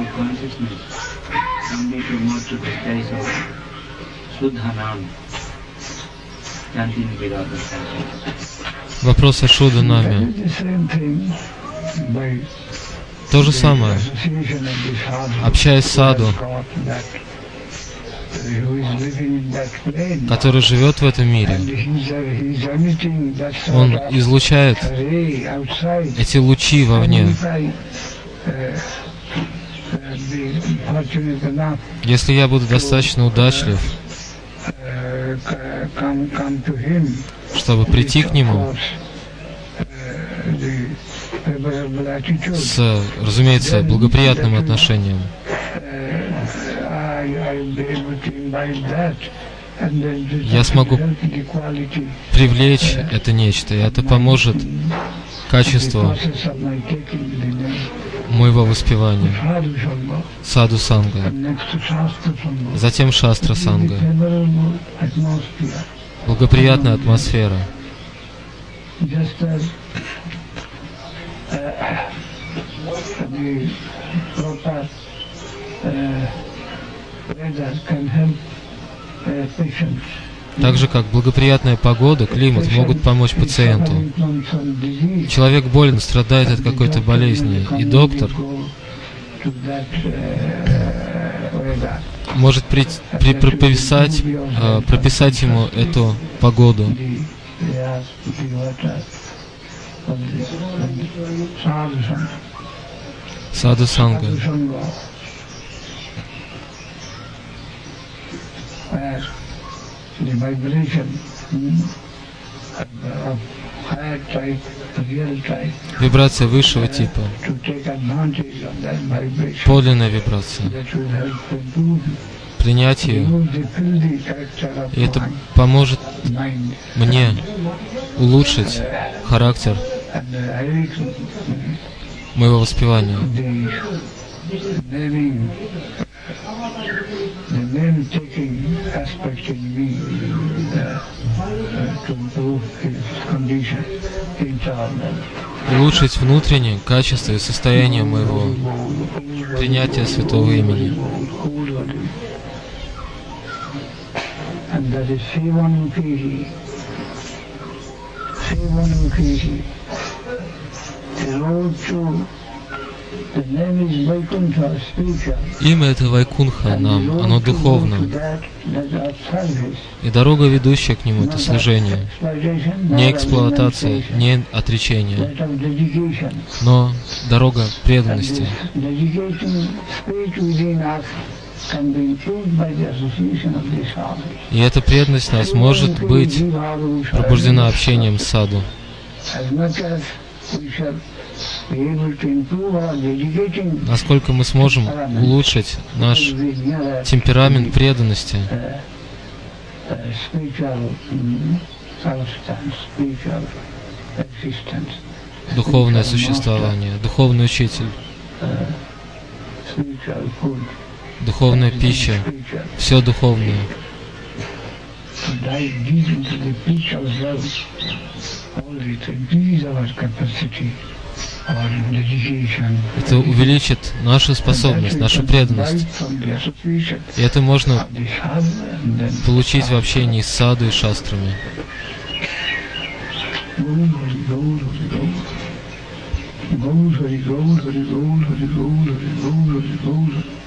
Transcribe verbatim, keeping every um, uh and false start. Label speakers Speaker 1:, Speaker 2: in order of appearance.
Speaker 1: Вопрос о Шудханаме. То же самое. Общаясь с саду, который живет в этом мире, он излучает эти лучи вовне. Если я буду достаточно удачлив, чтобы прийти к нему с, разумеется, благоприятным отношением, я смогу привлечь это нечто, и это поможет качеству моего воспевания. Саду Санга. Затем Шастра Санга. Благоприятная атмосфера. Так же, как благоприятная погода, климат могут помочь пациенту. Человек болен, страдает от какой-то болезни, и доктор может при, при, прописать, э, прописать ему эту погоду. Саду Санга. Вибрация высшего типа, подлинная вибрация, принять ее, и это поможет мне улучшить характер моего воспевания. Улучшить внутреннее качество и состояние моего принятия святого имени. Имя это Вайкунха нам, оно духовно. И дорога, ведущая к нему, это служение. Не эксплуатация, не отречение, но дорога преданности. И эта преданность нас может быть пробуждена общением с саду. Насколько мы сможем улучшить наш темперамент преданности, духовное существование, духовный учитель, духовная пища, все духовное. Это увеличит нашу способность, нашу преданность. И это можно получить в общении с саду и шастрами. Gaur Hari Gaur Hari Gaur Hari Gaur Hari Gaur Hari Gaur